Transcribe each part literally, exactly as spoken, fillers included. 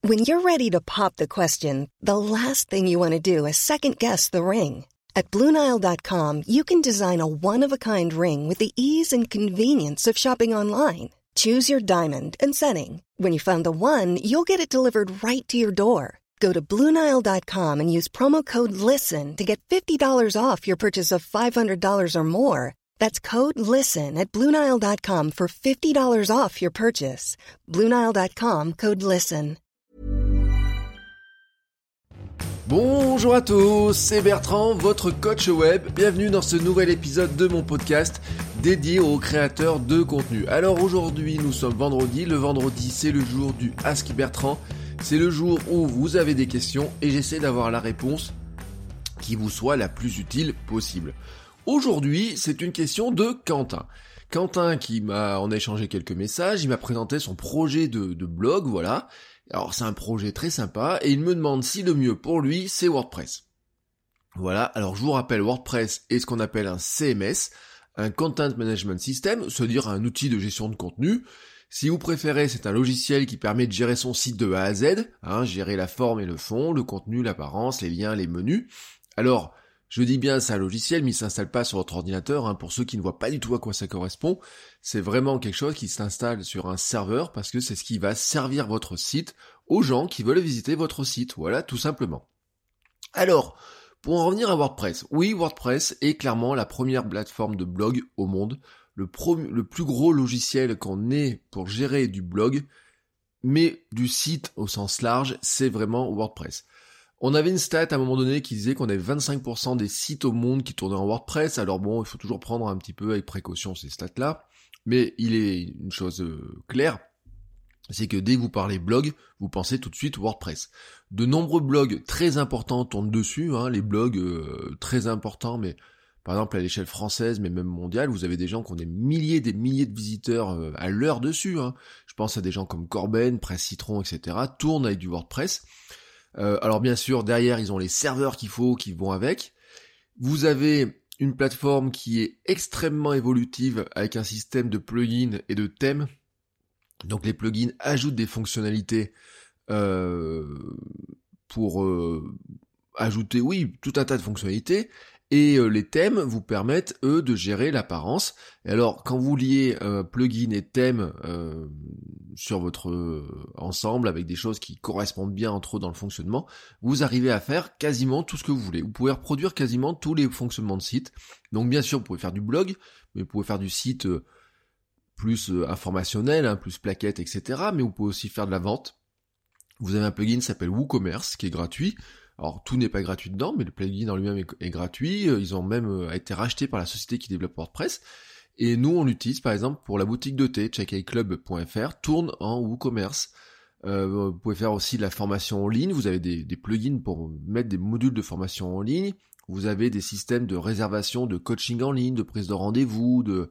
When you're ready to pop the question, the last thing you want to do is second-guess the ring. At Blue Nile dot com, you can design a one-of-a-kind ring with the ease and convenience of shopping online. Choose your diamond and setting. When you find the one, you'll get it delivered right to your door. Go to Blue Nile dot com and use promo code LISTEN to get fifty dollars off your purchase of five hundred dollars or more. That's code LISTEN at Blue Nile dot com for fifty dollars off your purchase. Blue Nile dot com, code LISTEN. Bonjour à tous, c'est Bertrand, votre coach web. Bienvenue dans ce nouvel épisode de mon podcast dédié aux créateurs de contenu. Alors aujourd'hui, nous sommes vendredi. Le vendredi, c'est le jour du Ask Bertrand. C'est le jour où vous avez des questions et j'essaie d'avoir la réponse qui vous soit la plus utile possible. Aujourd'hui, c'est une question de Quentin. Quentin qui m'a, on a échangé quelques messages, il m'a présenté son projet de, de blog, voilà. Alors c'est un projet très sympa et il me demande si le mieux pour lui c'est WordPress. Voilà, alors je vous rappelle, WordPress est ce qu'on appelle un C M S, un Content Management System, c'est-à-dire un outil de gestion de contenu. Si vous préférez, c'est un logiciel qui permet de gérer son site de A à Z, hein, gérer la forme et le fond, le contenu, l'apparence, les liens, les menus. Alors, je dis bien c'est un logiciel, mais il s'installe pas sur votre ordinateur, hein, pour ceux qui ne voient pas du tout à quoi ça correspond. C'est vraiment quelque chose qui s'installe sur un serveur parce que c'est ce qui va servir votre site aux gens qui veulent visiter votre site. Voilà, tout simplement. Alors, pour en revenir à WordPress, oui, WordPress est clairement la première plateforme de blog au monde, le, pro- le plus gros logiciel qu'on ait pour gérer du blog, mais du site au sens large, c'est vraiment WordPress. On avait une stat à un moment donné qui disait qu'on avait vingt-cinq pour cent des sites au monde qui tournaient en WordPress, alors bon, il faut toujours prendre un petit peu avec précaution ces stats-là, mais il est une chose euh, claire, c'est que dès que vous parlez blog, vous pensez tout de suite WordPress. De nombreux blogs très importants tournent dessus, hein, les blogs euh, très importants, mais par exemple à l'échelle française, mais même mondiale, vous avez des gens qui ont des milliers et des milliers de visiteurs euh, à l'heure dessus, hein. Je pense à des gens comme Corben, Presse Citron, et cetera, tournent avec du WordPress. Euh, alors bien sûr, derrière, ils ont les serveurs qu'il faut, qui vont avec. Vous avez une plateforme qui est extrêmement évolutive avec un système de plugins et de thèmes. Donc les plugins ajoutent des fonctionnalités euh, pour euh, ajouter, oui, tout un tas de fonctionnalités. Et euh, les thèmes vous permettent, eux, de gérer l'apparence. Et alors, quand vous liez euh, plugins et thèmes euh, sur votre euh, ensemble, avec des choses qui correspondent bien entre eux dans le fonctionnement, vous arrivez à faire quasiment tout ce que vous voulez. Vous pouvez reproduire quasiment tous les fonctionnements de site. Donc bien sûr, vous pouvez faire du blog, mais vous pouvez faire du site euh, plus euh, informationnel, hein, plus plaquettes, et cetera. Mais vous pouvez aussi faire de la vente. Vous avez un plugin qui s'appelle WooCommerce, qui est gratuit. Alors tout n'est pas gratuit dedans, mais le plugin en lui-même est, est gratuit. Ils ont même été rachetés par la société qui développe WordPress. Et nous, on l'utilise par exemple pour la boutique de thé, check a club point f r, tourne en WooCommerce. Euh, vous pouvez faire aussi de la formation en ligne. Vous avez des, des plugins pour mettre des modules de formation en ligne. Vous avez des systèmes de réservation, de coaching en ligne, de prise de rendez-vous, de,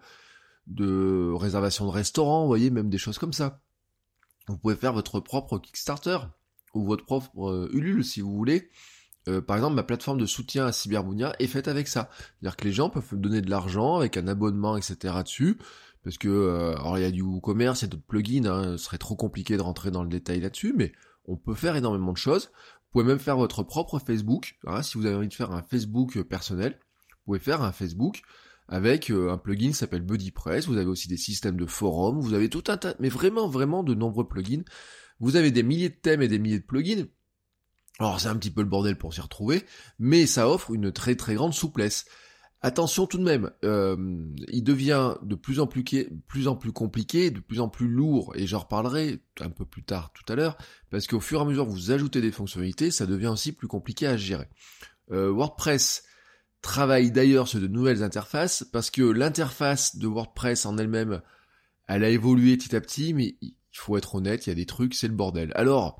de réservation de restaurants, vous voyez, même des choses comme ça. Vous pouvez faire votre propre Kickstarter ou votre propre euh, Ulule si vous voulez. Euh, par exemple, ma plateforme de soutien à Cyberbunia est faite avec ça. C'est-à-dire que les gens peuvent donner de l'argent avec un abonnement, et cetera dessus, parce que, euh, alors il y a du WooCommerce, il y a d'autres plugins, hein, ce serait trop compliqué de rentrer dans le détail là-dessus, mais on peut faire énormément de choses. Vous pouvez même faire votre propre Facebook, hein, si vous avez envie de faire un Facebook personnel, vous pouvez faire un Facebook avec euh, un plugin qui s'appelle BuddyPress, vous avez aussi des systèmes de forums, vous avez tout un tas, mais vraiment, vraiment de nombreux plugins. Vous avez des milliers de thèmes et des milliers de plugins. Alors c'est un petit peu le bordel pour s'y retrouver, mais ça offre une très très grande souplesse. Attention tout de même, euh, il devient de plus en plus, plus en plus compliqué, de plus en plus lourd, et j'en reparlerai un peu plus tard tout à l'heure, parce qu'au fur et à mesure que vous ajoutez des fonctionnalités, ça devient aussi plus compliqué à gérer. Euh, WordPress travaille d'ailleurs sur de nouvelles interfaces, parce que l'interface de WordPress en elle-même, elle a évolué petit à petit, mais il faut être honnête, il y a des trucs, c'est le bordel. Alors,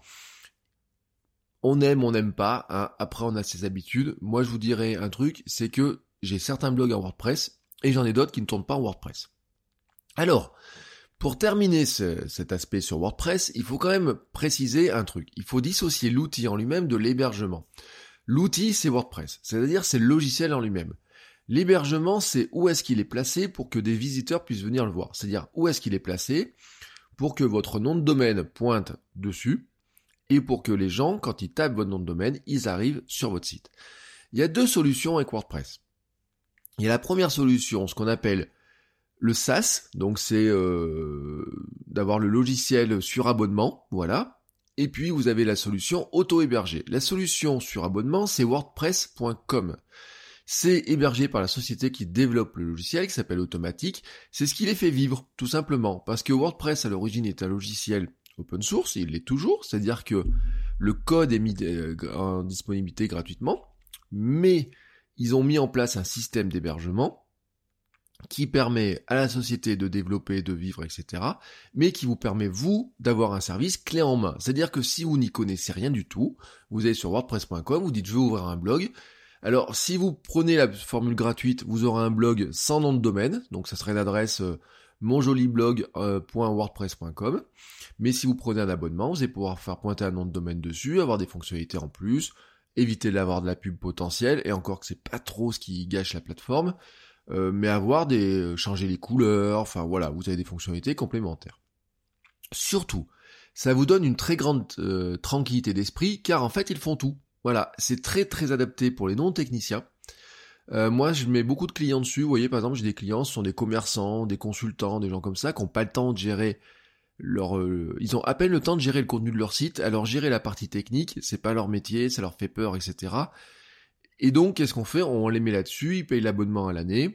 on aime, on n'aime pas, hein. Après on a ses habitudes. Moi je vous dirais un truc, c'est que j'ai certains blogs en WordPress, et j'en ai d'autres qui ne tournent pas en WordPress. Alors, pour terminer ce, cet aspect sur WordPress, il faut quand même préciser un truc. Il faut dissocier l'outil en lui-même de l'hébergement. L'outil, c'est WordPress, c'est-à-dire c'est le logiciel en lui-même. L'hébergement, c'est où est-ce qu'il est placé pour que des visiteurs puissent venir le voir. C'est-à-dire où est-ce qu'il est placé pour que votre nom de domaine pointe dessus et pour que les gens, quand ils tapent votre nom de domaine, ils arrivent sur votre site. Il y a deux solutions avec WordPress. Il y a la première solution, ce qu'on appelle le SaaS, donc c'est euh, d'avoir le logiciel sur abonnement, voilà. Et puis vous avez la solution auto-hébergée. La solution sur abonnement, c'est wordpress point com. C'est hébergé par la société qui développe le logiciel, qui s'appelle Automatic. C'est ce qui les fait vivre, tout simplement. Parce que WordPress, à l'origine, est un logiciel open source, et il l'est toujours, c'est-à-dire que le code est mis en disponibilité gratuitement, mais ils ont mis en place un système d'hébergement qui permet à la société de développer, de vivre, et cetera, mais qui vous permet, vous, d'avoir un service clé en main. C'est-à-dire que si vous n'y connaissez rien du tout, vous allez sur wordpress point com, vous dites « je veux ouvrir un blog », alors si vous prenez la formule gratuite, vous aurez un blog sans nom de domaine, donc ça serait l'adresse euh, monjoliblog point wordpress point com, mais si vous prenez un abonnement, vous allez pouvoir faire pointer un nom de domaine dessus, avoir des fonctionnalités en plus, éviter d'avoir de la pub potentielle, et encore que c'est pas trop ce qui gâche la plateforme, euh, mais avoir des... changer les couleurs, enfin voilà, vous avez des fonctionnalités complémentaires. Surtout, ça vous donne une très grande euh, tranquillité d'esprit, car en fait ils font tout. Voilà, c'est très très adapté pour les non-techniciens. Euh, moi, je mets beaucoup de clients dessus. Vous voyez, par exemple, j'ai des clients, ce sont des commerçants, des consultants, des gens comme ça, qui n'ont pas le temps de gérer leur... Euh, ils ont à peine le temps de gérer le contenu de leur site, alors gérer la partie technique, c'est pas leur métier, ça leur fait peur, et cetera. Et donc, qu'est-ce qu'on fait ? On les met là-dessus, ils payent l'abonnement à l'année.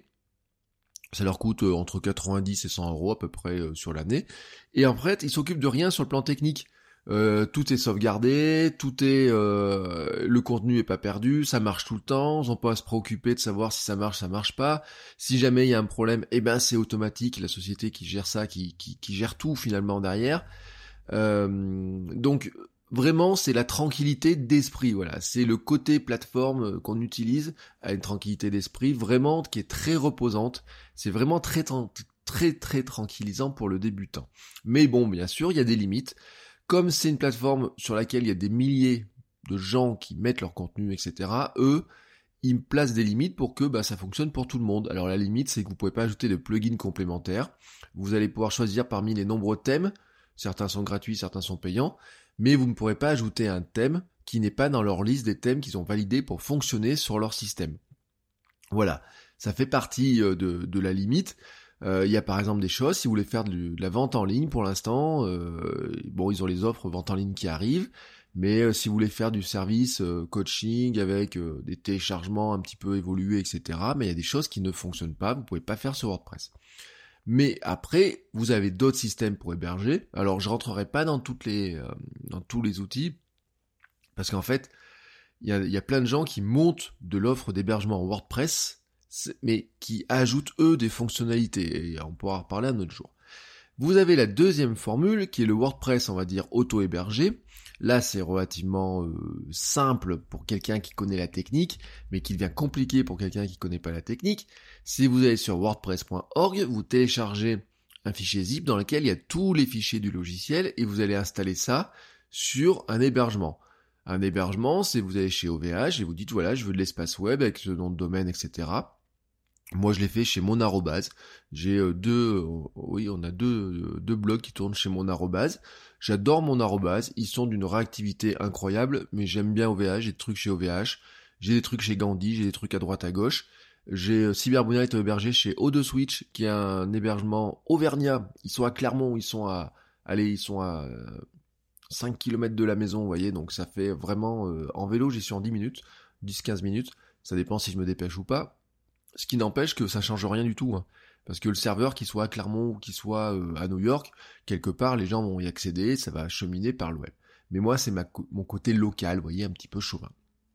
Ça leur coûte euh, entre quatre-vingt-dix et cent euros à peu près euh, sur l'année. Et en fait, ils s'occupent de rien sur le plan technique. Euh, tout est sauvegardé, tout est, euh, le contenu est pas perdu, ça marche tout le temps, ils n'ont pas à se préoccuper de savoir si ça marche, ça marche pas. Si jamais il y a un problème, eh ben c'est automatique, la société qui gère ça, qui, qui, qui gère tout finalement derrière. Euh, donc vraiment c'est la tranquillité d'esprit, voilà, c'est le côté plateforme qu'on utilise à une tranquillité d'esprit vraiment qui est très reposante. C'est vraiment très très très tranquillisant pour le débutant. Mais bon, bien sûr, il y a des limites. Comme c'est une plateforme sur laquelle il y a des milliers de gens qui mettent leur contenu, et cetera, eux, ils placent des limites pour que bah, ça fonctionne pour tout le monde. Alors la limite, c'est que vous ne pouvez pas ajouter de plugins complémentaires. Vous allez pouvoir choisir parmi les nombreux thèmes. Certains sont gratuits, certains sont payants. Mais vous ne pourrez pas ajouter un thème qui n'est pas dans leur liste des thèmes qu'ils ont validés pour fonctionner sur leur système. Voilà, ça fait partie de, de la limite. Il euh, y a par exemple des choses, si vous voulez faire de, de la vente en ligne pour l'instant, euh, bon ils ont les offres vente en ligne qui arrivent, mais euh, si vous voulez faire du service euh, coaching avec euh, des téléchargements un petit peu évolués, et cetera, mais il y a des choses qui ne fonctionnent pas, vous pouvez pas faire sur WordPress. Mais après, vous avez d'autres systèmes pour héberger, alors je rentrerai pas dans toutes les euh, dans tous les outils, parce qu'en fait, il y a, y a plein de gens qui montent de l'offre d'hébergement en WordPress, mais qui ajoutent eux des fonctionnalités, et on pourra en reparler un autre jour. Vous avez la deuxième formule, qui est le WordPress, on va dire, auto-hébergé. Là, c'est relativement euh, simple pour quelqu'un qui connaît la technique, mais qui devient compliqué pour quelqu'un qui connaît pas la technique. Si vous allez sur wordpress point org, vous téléchargez un fichier zip dans lequel il y a tous les fichiers du logiciel, et vous allez installer ça sur un hébergement. Un hébergement, c'est vous allez chez O V H, et vous dites, voilà, je veux de l'espace web avec ce nom de domaine, et cetera. Moi, je l'ai fait chez mon arrobase. J'ai euh, deux, euh, oui, on a deux, euh, deux blogs qui tournent chez mon arrobase. J'adore mon arrobase. Ils sont d'une réactivité incroyable, mais j'aime bien O V H. J'ai des trucs chez O V H. J'ai des trucs chez Gandhi. J'ai des trucs à droite à gauche. J'ai euh, Cyberbunny est hébergé chez O deux Switch, qui est un hébergement auvergnat. Ils sont à Clermont. Ils sont à, allez, ils sont à euh, cinq kilomètres de la maison, vous voyez. Donc, ça fait vraiment, euh, en vélo, j'y suis en dix minutes, dix quinze minutes. Ça dépend si je me dépêche ou pas. Ce qui n'empêche que ça change rien du tout, hein. Parce que le serveur, qu'il soit à Clermont ou qu'il soit euh, à New York, quelque part, les gens vont y accéder, ça va cheminer par le web. Mais moi, c'est ma co- mon côté local, vous voyez, un petit peu chauvin.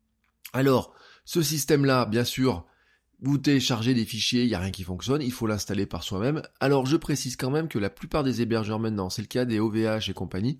Alors, ce système-là, bien sûr, vous téléchargez des fichiers, il n'y a rien qui fonctionne, il faut l'installer par soi-même. Alors, je précise quand même que la plupart des hébergeurs maintenant, c'est le cas des O V H et compagnie,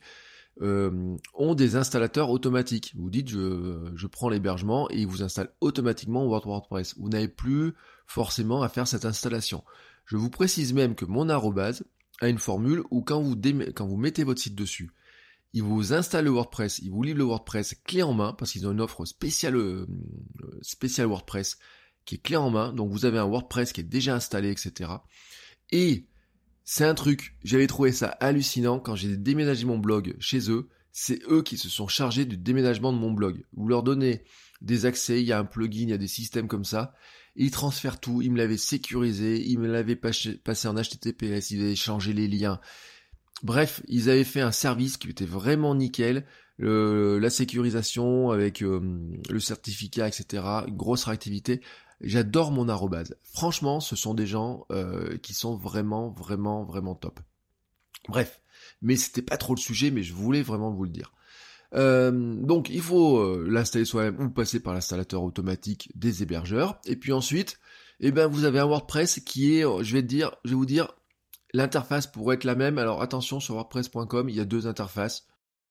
Euh, ont des installateurs automatiques. Vous dites je, je prends l'hébergement et il vous installe automatiquement WordPress. Vous n'avez plus forcément à faire cette installation. Je vous précise même que mon arrobase a une formule où quand vous, dé- quand vous mettez votre site dessus, il vous installe le WordPress, il vous livre le WordPress clé en main parce qu'ils ont une offre spéciale, euh, spéciale WordPress qui est clé en main. Donc vous avez un WordPress qui est déjà installé, et cetera. Et c'est un truc, j'avais trouvé ça hallucinant quand j'ai déménagé mon blog chez eux, c'est eux qui se sont chargés du déménagement de mon blog. Vous leur donnez des accès, il y a un plugin, il y a des systèmes comme ça, et ils transfèrent tout, ils me l'avaient sécurisé, ils me l'avaient passé en H T T P S, ils avaient changé les liens. Bref, ils avaient fait un service qui était vraiment nickel, le, la sécurisation avec euh, le certificat, et cetera, une grosse réactivité. J'adore mon arrobase. Franchement, ce sont des gens euh, qui sont vraiment, vraiment, vraiment top. Bref, mais c'était pas trop le sujet, mais je voulais vraiment vous le dire. Euh, donc, il faut euh, l'installer soi-même ou passer par l'installateur automatique des hébergeurs. Et puis ensuite, eh ben, vous avez un WordPress qui est, je vais te dire, je vais vous dire, l'interface pourrait être la même. Alors attention, sur WordPress point com, il y a deux interfaces.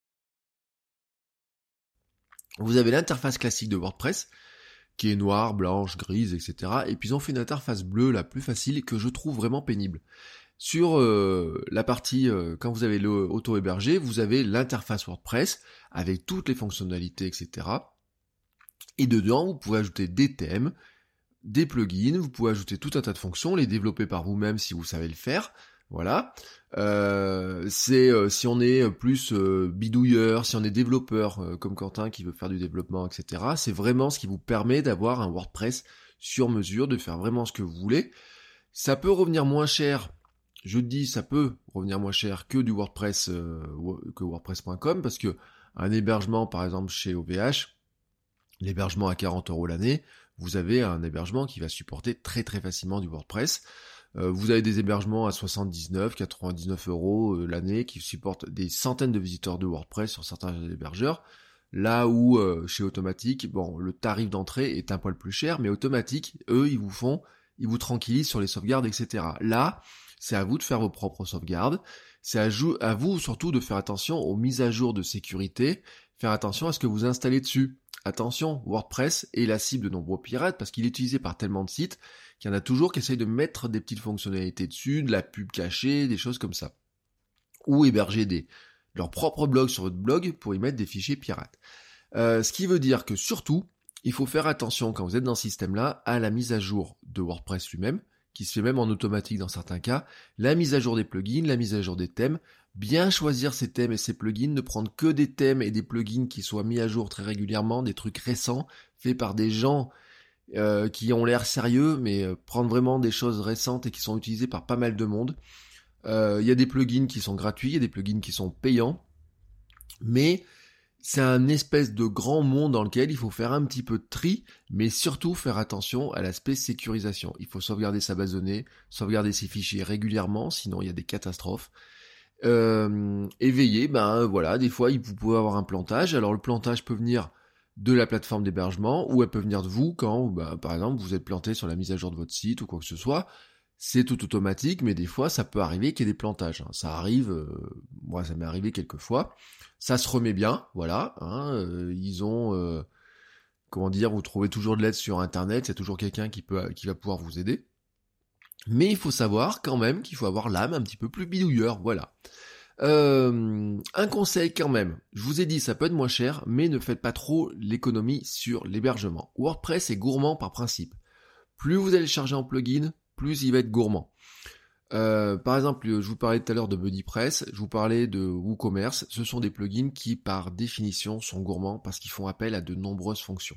Vous avez l'interface classique de WordPress, qui est noire, blanche, grise, et cetera. Et puis ils ont fait une interface bleue, la plus facile, que je trouve vraiment pénible. Sur euh, la partie, euh, quand vous avez le auto-hébergé, vous avez l'interface WordPress, avec toutes les fonctionnalités, et cetera. Et dedans, vous pouvez ajouter des thèmes, des plugins, vous pouvez ajouter tout un tas de fonctions, les développer par vous-même si vous savez le faire. Voilà. Euh, c'est euh, si on est plus euh, bidouilleur, si on est développeur euh, comme Quentin qui veut faire du développement, et cetera. C'est vraiment ce qui vous permet d'avoir un WordPress sur mesure, de faire vraiment ce que vous voulez. Ça peut revenir moins cher. Je dis, ça peut revenir moins cher que du WordPress euh, que WordPress point com parce que un hébergement, par exemple chez O V H, l'hébergement à quarante euros l'année, vous avez un hébergement qui va supporter très très facilement du WordPress. Euh, vous avez des hébergements à soixante-dix-neuf, quatre-vingt-dix-neuf euros euh, l'année qui supportent des centaines de visiteurs de WordPress sur certains hébergeurs. Là où euh, chez Automatic, bon, le tarif d'entrée est un poil plus cher, mais Automatic, eux, ils vous font, ils vous tranquillisent sur les sauvegardes, et cetera. Là, c'est à vous de faire vos propres sauvegardes. C'est à, jou- à vous surtout de faire attention aux mises à jour de sécurité, faire attention à ce que vous installez dessus. Attention, WordPress est la cible de nombreux pirates parce qu'il est utilisé par tellement de sites qu'il y en a toujours qui essayent de mettre des petites fonctionnalités dessus, de la pub cachée, des choses comme ça. Ou héberger des, leur propre blog sur votre blog pour y mettre des fichiers pirates. Euh, ce qui veut dire que surtout, il faut faire attention quand vous êtes dans ce système-là à la mise à jour de WordPress lui-même, qui se fait même en automatique dans certains cas, la mise à jour des plugins, la mise à jour des thèmes, bien choisir ces thèmes et ces plugins, ne prendre que des thèmes et des plugins qui soient mis à jour très régulièrement, des trucs récents, faits par des gens euh, qui ont l'air sérieux, mais euh, prendre vraiment des choses récentes et qui sont utilisées par pas mal de monde. Il euh, y a des plugins qui sont gratuits, il y a des plugins qui sont payants, mais c'est un espèce de grand monde dans lequel il faut faire un petit peu de tri, mais surtout faire attention à l'aspect sécurisation. Il faut sauvegarder sa base de données, sauvegarder ses fichiers régulièrement, sinon il y a des catastrophes. Euh, et veiller, ben voilà, des fois vous pouvez avoir un plantage. Alors le plantage peut venir de la plateforme d'hébergement, ou elle peut venir de vous quand, ben, par exemple, vous êtes planté sur la mise à jour de votre site ou quoi que ce soit. C'est tout automatique, mais des fois, ça peut arriver qu'il y ait des plantages. Hein. Ça arrive, euh, moi, ça m'est arrivé quelques fois. Ça se remet bien, voilà. Hein, euh, ils ont, euh, comment dire, vous trouvez toujours de l'aide sur Internet, il y a toujours quelqu'un qui peut, qui va pouvoir vous aider. Mais il faut savoir quand même qu'il faut avoir l'âme un petit peu plus bidouilleur, voilà. Euh, un conseil quand même, je vous ai dit ça peut être moins cher, mais ne faites pas trop l'économie sur l'hébergement. WordPress est gourmand par principe. Plus vous allez charger en plugin, plus il va être gourmand. Euh, par exemple, je vous parlais tout à l'heure de BuddyPress, je vous parlais de WooCommerce, ce sont des plugins qui par définition sont gourmands parce qu'ils font appel à de nombreuses fonctions.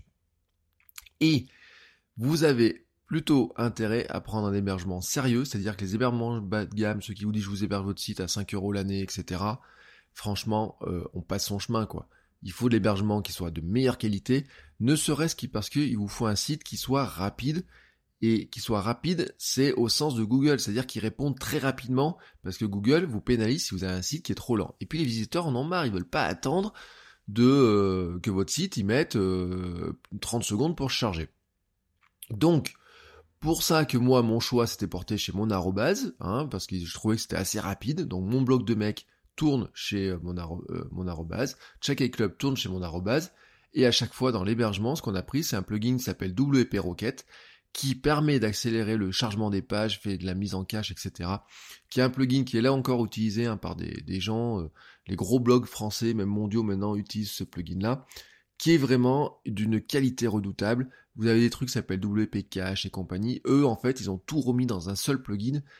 Et vous avez plutôt intérêt à prendre un hébergement sérieux, c'est-à-dire que les hébergements bas de gamme, ceux qui vous disent je vous héberge votre site à cinq euros l'année, et cetera, franchement, euh, on passe son chemin, quoi. Il faut de l'hébergement qui soit de meilleure qualité, ne serait-ce que parce qu'il vous faut un site qui soit rapide, et qui soit rapide, c'est au sens de Google, c'est-à-dire qu'il répond très rapidement, parce que Google vous pénalise si vous avez un site qui est trop lent. Et puis les visiteurs en ont marre, ils veulent pas attendre de euh, que votre site il mette euh, trente secondes pour se charger. Donc, pour ça que moi, mon choix s'était porté chez mon arrobase, hein, parce que je trouvais que c'était assez rapide, donc mon blog de mec tourne chez mon, arro- euh, mon arrobase, Check Club tourne chez mon arrobase, et à chaque fois dans l'hébergement, ce qu'on a pris, c'est un plugin qui s'appelle W P Rocket, qui permet d'accélérer le chargement des pages, fait de la mise en cache, et cetera. Qui est un plugin qui est là encore utilisé hein, par des, des gens, euh, les gros blogs français, même mondiaux maintenant, utilisent ce plugin-là, qui est vraiment d'une qualité redoutable. Vous avez des trucs qui s'appellent W P Cache et compagnie. Eux, en fait, ils ont tout remis dans un seul plugin.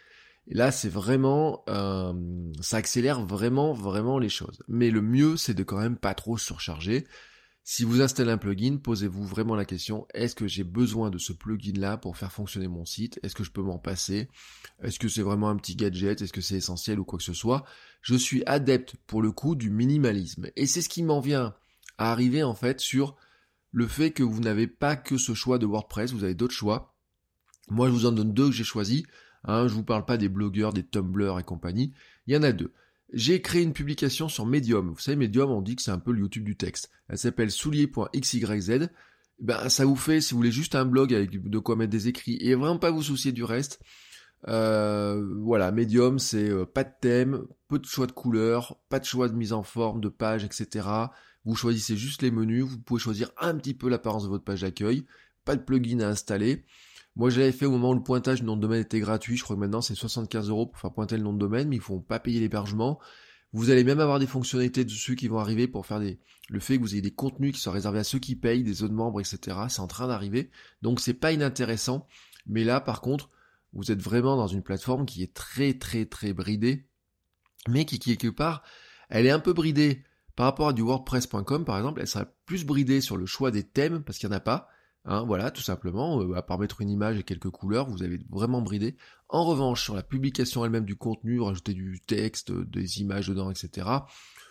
Et là, c'est vraiment, euh, ça accélère vraiment, vraiment les choses. Mais le mieux, c'est de quand même pas trop surcharger. Si vous installez un plugin, posez-vous vraiment la question, est-ce que j'ai besoin de ce plugin-là pour faire fonctionner mon site? Est-ce que je peux m'en passer? Est-ce que c'est vraiment un petit gadget? Est-ce que c'est essentiel ou quoi que ce soit? Je suis adepte, pour le coup, du minimalisme. Et c'est ce qui m'en vient à arriver, en fait, sur le fait que vous n'avez pas que ce choix de WordPress, vous avez d'autres choix. Moi, je vous en donne deux que j'ai choisis. Hein, je vous parle pas des blogueurs, des Tumblr et compagnie. Il y en a deux. J'ai créé une publication sur Medium. Vous savez, Medium, on dit que c'est un peu le YouTube du texte. Elle s'appelle soulier point x y z. Ben, ça vous fait, si vous voulez juste un blog avec de quoi mettre des écrits et vraiment pas vous soucier du reste. Euh, voilà, Medium, c'est euh, pas de thème, peu de choix de couleurs, pas de choix de mise en forme, de page, et cetera. Vous choisissez juste les menus. Vous pouvez choisir un petit peu l'apparence de votre page d'accueil. Pas de plugin à installer. Moi, je l'avais fait au moment où le pointage du nom de domaine était gratuit. Je crois que maintenant, c'est soixante-quinze euros pour faire pointer le nom de domaine, mais il ne faut pas payer l'hébergement. Vous allez même avoir des fonctionnalités dessus qui vont arriver pour faire des, le fait que vous ayez des contenus qui sont réservés à ceux qui payent, des autres membres, et cetera. C'est en train d'arriver. Donc, c'est pas inintéressant. Mais là, par contre, vous êtes vraiment dans une plateforme qui est très, très, très bridée, mais qui, quelque part, elle est un peu bridée par rapport à du WordPress point com, par exemple. Elle sera plus bridée sur le choix des thèmes, parce qu'il n'y en a pas. Hein, voilà, tout simplement, euh, à part mettre une image et quelques couleurs, vous avez vraiment bridé. En revanche, sur la publication elle-même du contenu, rajouter du texte, des images dedans, et cetera.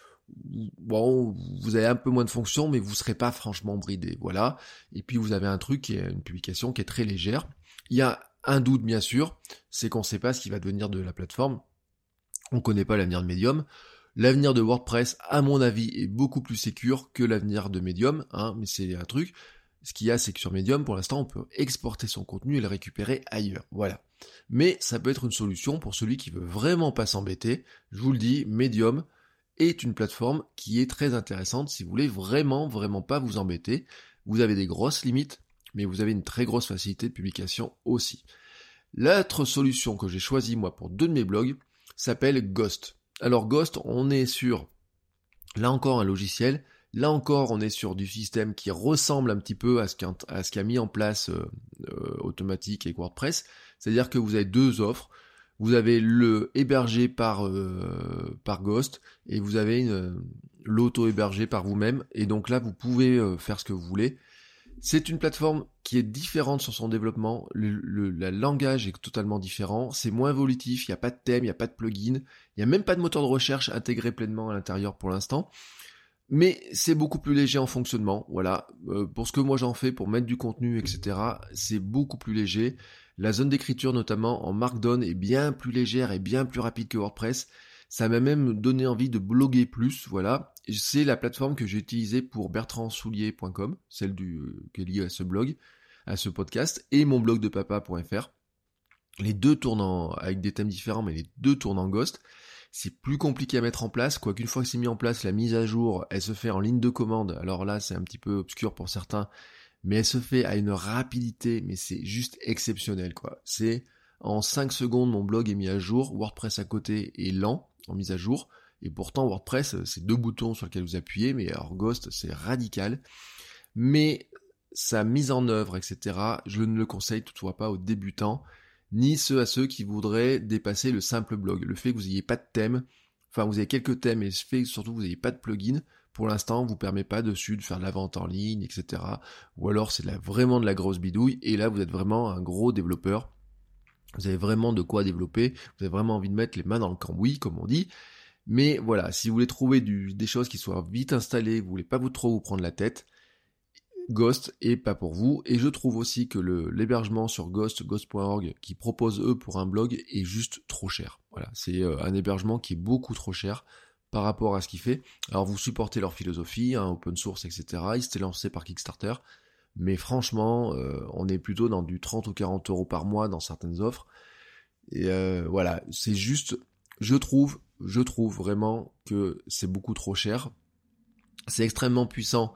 Bon, vous avez un peu moins de fonctions, mais vous serez pas franchement bridé, voilà. Et puis vous avez un truc qui est une publication qui est très légère. Il y a un doute, bien sûr, c'est qu'on ne sait pas ce qui va devenir de la plateforme. On ne connaît pas l'avenir de Medium. L'avenir de WordPress, à mon avis, est beaucoup plus sécure que l'avenir de Medium, hein, mais c'est un truc. Ce qu'il y a, c'est que sur Medium, pour l'instant, on peut exporter son contenu et le récupérer ailleurs. Voilà. Mais ça peut être une solution pour celui qui veut vraiment pas s'embêter. Je vous le dis, Medium est une plateforme qui est très intéressante si vous voulez vraiment, vraiment pas vous embêter. Vous avez des grosses limites, mais vous avez une très grosse facilité de publication aussi. L'autre solution que j'ai choisie, moi, pour deux de mes blogs, s'appelle Ghost. Alors Ghost, on est sur, là encore, un logiciel. Là encore, on est sur du système qui ressemble un petit peu à ce qu'a, à ce qu'a mis en place euh, euh, Automatic et WordPress. C'est-à-dire que vous avez deux offres. Vous avez le hébergé par, euh, par Ghost et vous avez une, l'auto-hébergé par vous-même. Et donc là, vous pouvez euh, faire ce que vous voulez. C'est une plateforme qui est différente sur son développement. Le, le, le langage est totalement différent. C'est moins évolutif. Il n'y a pas de thème, il n'y a pas de plugin. Il n'y a même pas de moteur de recherche intégré pleinement à l'intérieur pour l'instant. Mais c'est beaucoup plus léger en fonctionnement, voilà. Euh, pour ce que moi j'en fais, pour mettre du contenu, et cetera, c'est beaucoup plus léger. La zone d'écriture, notamment en Markdown, est bien plus légère et bien plus rapide que WordPress. Ça m'a même donné envie de bloguer plus, voilà. C'est la plateforme que j'ai utilisée pour bertrand soulier point com, celle du, euh, qui est liée à ce blog, à ce podcast, et mon blog de papa point f r. Les deux tournent en, avec des thèmes différents, mais les deux tournent en Ghost. C'est plus compliqué à mettre en place, quoi qu'une fois que c'est mis en place, la mise à jour, elle se fait en ligne de commande. Alors là, c'est un petit peu obscur pour certains, mais elle se fait à une rapidité, mais c'est juste exceptionnel, quoi. C'est en cinq secondes, mon blog est mis à jour, WordPress à côté est lent en mise à jour, et pourtant WordPress, c'est deux boutons sur lesquels vous appuyez, mais alors Ghost, c'est radical. Mais sa mise en œuvre, et cetera, je ne le conseille toutefois pas aux débutants, ni ceux à ceux qui voudraient dépasser le simple blog. Le fait que vous n'ayez pas de thème, enfin vous avez quelques thèmes, et le fait que surtout vous n'ayez pas de plugin, pour l'instant vous permet pas dessus de faire de la vente en ligne, et cetera. Ou alors c'est de la, vraiment de la grosse bidouille, et là vous êtes vraiment un gros développeur. Vous avez vraiment de quoi développer, vous avez vraiment envie de mettre les mains dans le cambouis, comme on dit. Mais voilà, si vous voulez trouver du, des choses qui soient vite installées, vous voulez pas vous trop vous prendre la tête, Ghost est pas pour vous, et je trouve aussi que le, l'hébergement sur Ghost, ghost point org, qui propose eux pour un blog, est juste trop cher. Voilà, c'est euh, un hébergement qui est beaucoup trop cher par rapport à ce qu'il fait. Alors vous supportez leur philosophie, hein, open source, et cetera. Ils s'étaient lancés par Kickstarter, mais franchement, euh, on est plutôt dans du trente ou quarante euros par mois dans certaines offres. Et euh, voilà, c'est juste, je trouve, je trouve vraiment que c'est beaucoup trop cher. C'est extrêmement puissant.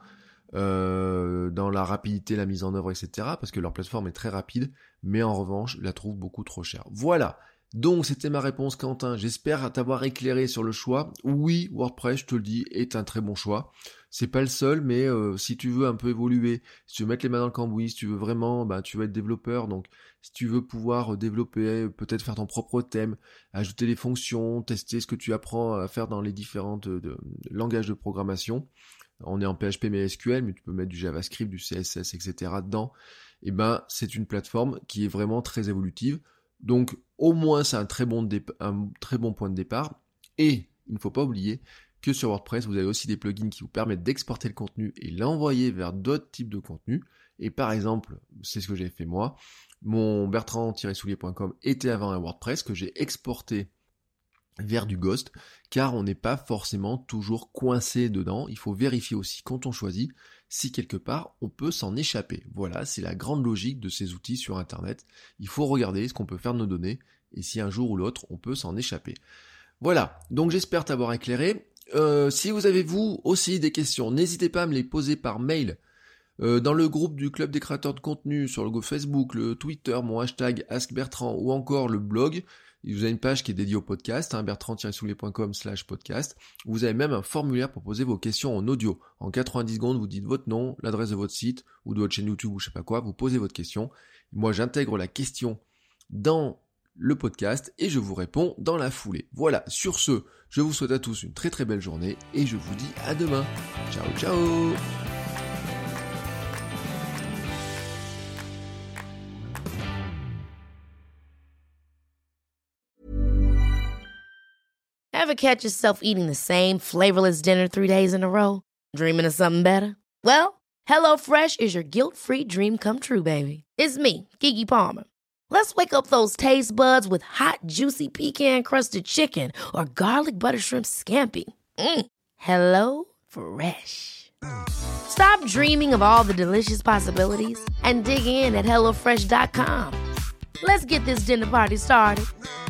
Euh, dans la rapidité, la mise en œuvre, et cetera, parce que leur plateforme est très rapide, mais en revanche, je la trouve beaucoup trop chère. Voilà, donc c'était ma réponse, Quentin, j'espère t'avoir éclairé sur le choix. Oui, WordPress, je te le dis, est un très bon choix. c'est pas le seul, mais euh, si tu veux un peu évoluer, si tu veux mettre les mains dans le cambouis, si tu veux vraiment, bah, tu veux être développeur, donc si tu veux pouvoir développer, peut-être faire ton propre thème, ajouter des fonctions, tester ce que tu apprends à faire dans les différents de, de, langages de programmation, on est en P H P mais S Q L, mais tu peux mettre du JavaScript, du C S S, et cetera dedans, et ben c'est une plateforme qui est vraiment très évolutive. Donc au moins c'est un très bon, dép- un très bon point de départ, et il ne faut pas oublier que sur WordPress, vous avez aussi des plugins qui vous permettent d'exporter le contenu et l'envoyer vers d'autres types de contenus. Et par exemple, c'est ce que j'ai fait moi, mon bertrand tiret soulier point com était avant un WordPress que j'ai exporté vers du Ghost, car on n'est pas forcément toujours coincé dedans. Il faut vérifier aussi quand on choisit si quelque part on peut s'en échapper. Voilà, c'est la grande logique de ces outils sur Internet. Il faut regarder ce qu'on peut faire de nos données et si un jour ou l'autre on peut s'en échapper. Voilà, donc j'espère t'avoir éclairé. Euh, si vous avez vous aussi des questions, n'hésitez pas à me les poser par mail euh, dans le groupe du Club des créateurs de contenu, sur le Facebook, le Twitter, mon hashtag AskBertrand ou encore le blog. Vous avez une page qui est dédiée au podcast, hein, bertrand tiret soulier point com slash podcast. Vous avez même un formulaire pour poser vos questions en audio. En quatre-vingt-dix secondes, vous dites votre nom, l'adresse de votre site ou de votre chaîne YouTube ou je sais pas quoi, vous posez votre question. Moi, j'intègre la question dans le podcast et je vous réponds dans la foulée. Voilà, sur ce, je vous souhaite à tous une très très belle journée et je vous dis à demain. Ciao ciao. Ever catch yourself eating the same flavorless dinner three days in a row? Dreaming of something better? Well, HelloFresh is your guilt-free dream come true, baby. It's me, Keke Palmer. Let's wake up those taste buds with hot, juicy pecan-crusted chicken or garlic butter shrimp scampi. Mm. Hello Fresh. Stop dreaming of all the delicious possibilities and dig in at hello fresh dot com. Let's get this dinner party started.